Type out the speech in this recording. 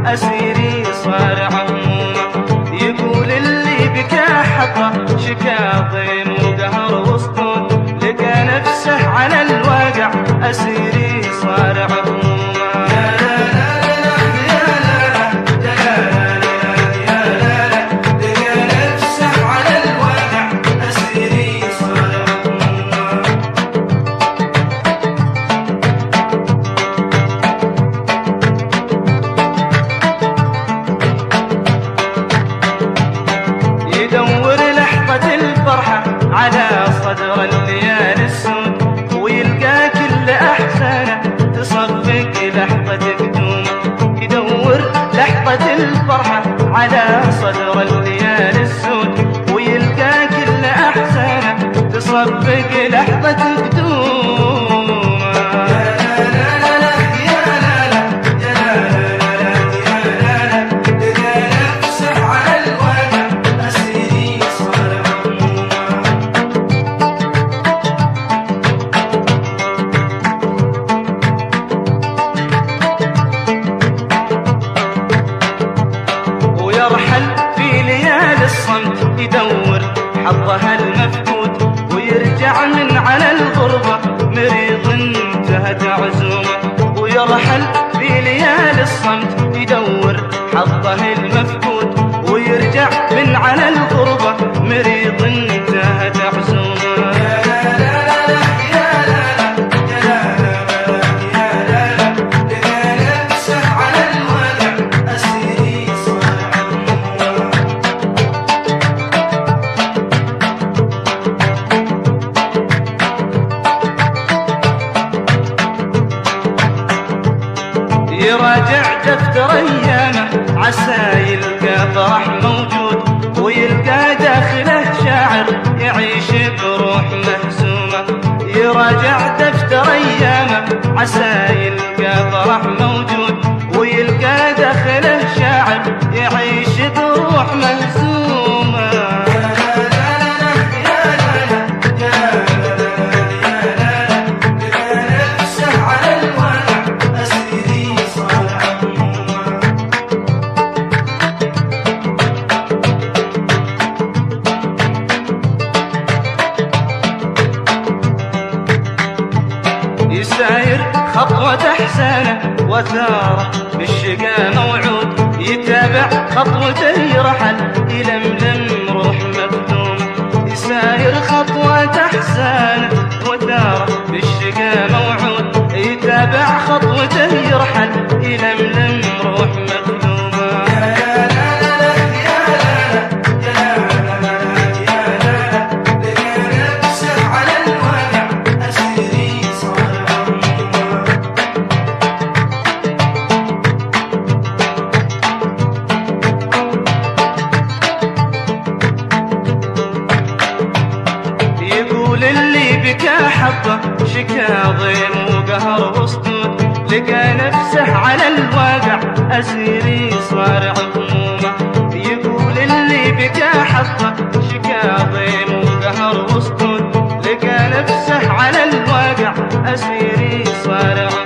أسيري صار عمومة. يقول اللي بكى حطه شكا ضيم وقهر وسطوط، لقى نفسه على الواقع أسيري صار عمومة. على صدر الليالي السود ويلقى كل أحسانه تصفق لحظة قدومه. يدور لحظة الفرحة على صدر الليالي السود ويلقى كل أحسانه تصفق لحظة قدومه. يدور حظها المفقود ويرجع من على الغربة مريض انتهت عزومه. ويرحل في ليالي الصمت يدور حظها المفقود ويرجع من على الغربة مريض انتهت عزومه. يراجع دفتر ايامه عسى يلقى فرح موجود ويلقى داخله شاعر يعيش بروح مهزومه. يراجع دفتر ايامه عسى يلقى فرح موجود ويلقى داخله شاعر يعيش بروح مهزومه. يساير خطوة أحسانه وثاره بالشقا موعود، يتابع خطوته رحل يلملم روح مكتومة. يساير خطوة أحسانه وثاره بالشقا موعود، يتابع خطوته يرحل يلملم روح مكتومة. اللي بكى حظه شكا ضيم وقهر وسطوط، لقى نفسه على الواقع أسيري صار عمومه. يقول اللي بكى حظه شكا ضيم وقهر وسطوط، لقى نفسه على الواقع أسيري صار عمومه.